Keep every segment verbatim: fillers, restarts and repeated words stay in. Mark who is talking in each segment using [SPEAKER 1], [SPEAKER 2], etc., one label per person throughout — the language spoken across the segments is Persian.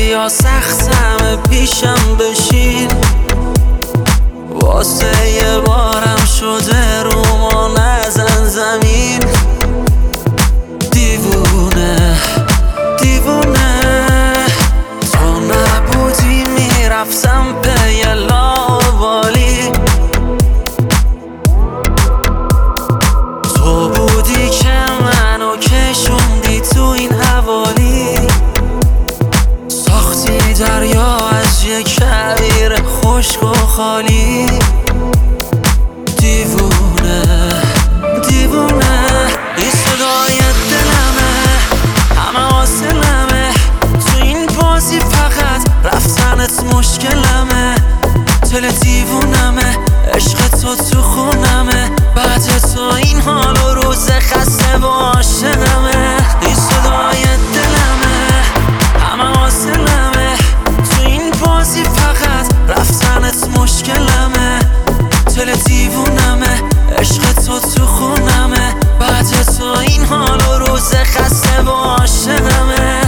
[SPEAKER 1] خیلی ها سخت همه پیشم بشین، واسه یه بارم شده رو ما نزن زمین. دیوونه دیوونه تو نبودی میرفتم پی لاوالی، تو بودی که منو کشوندی تو این حوالی، ساختی دریا از یک کویر خشک و خالی. دیوونه دیوونه این صدای دلمه، همه حاصلمه تو این بازی، فقط رفتنت مشکلمه. دل دیوونمه، عشق تو تو خونمه، بعد تو این حال و روز خسته و عاشقمه. این صدای دلمه، همه حاصلمه تو این بازی، فقط رفتنت مشکلمه. دل دیوونمه، عشق تو تو خونمه، بعد تو این حال و روز خسته و عاشقمه.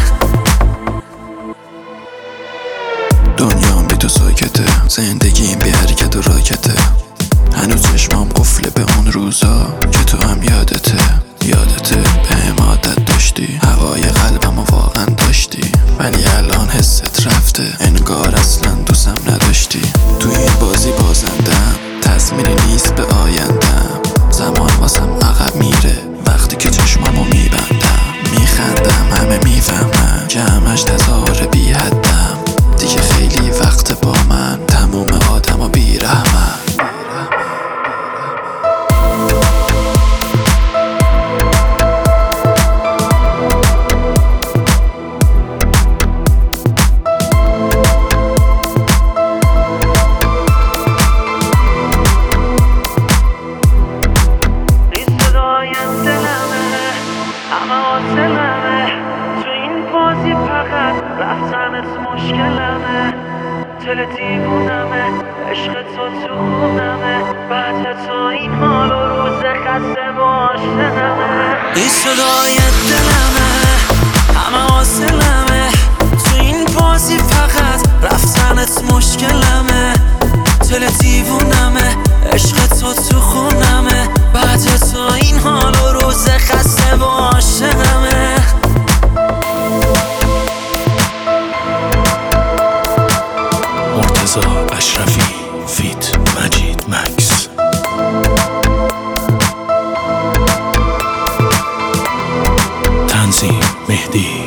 [SPEAKER 2] دنیام بی تو ساکته، زندگیم بی حرکت و راکته، هنوز چشمام قفله به اون روزا که تو هم یادته. یادته بهم عادت داشتی، هوای قلبمو واقعا داشتی، ولی الان حست رفته، انگار اصلا دوستم نداشتی. تو این بازی بازندم، تضمینی نیست به آیندم، زمان واسم عقب میره وقتی که چشمامو میبندم. میخندم همه میفهمن که همش تظاهر بی حدم، دیگه خیلی وقت با من تموم آدم و بیرحمن.
[SPEAKER 1] تو این بازی فقط رفتنت مشکلمه. دل دیوونمه، عشق تو تو خونمه، بعد تو این حال و روز خسته و عاشقمه. این صدای دلمه، همه حاصلمه تو این بازی، فقط رفتنت مشکلمه. دل دیوونمه، عشق تو تو خونمه، بعد تو این حال و روز خسته و عاشقمه.
[SPEAKER 3] مرتضی اشرفی فیت مجید مکس. تنظیم مهدی.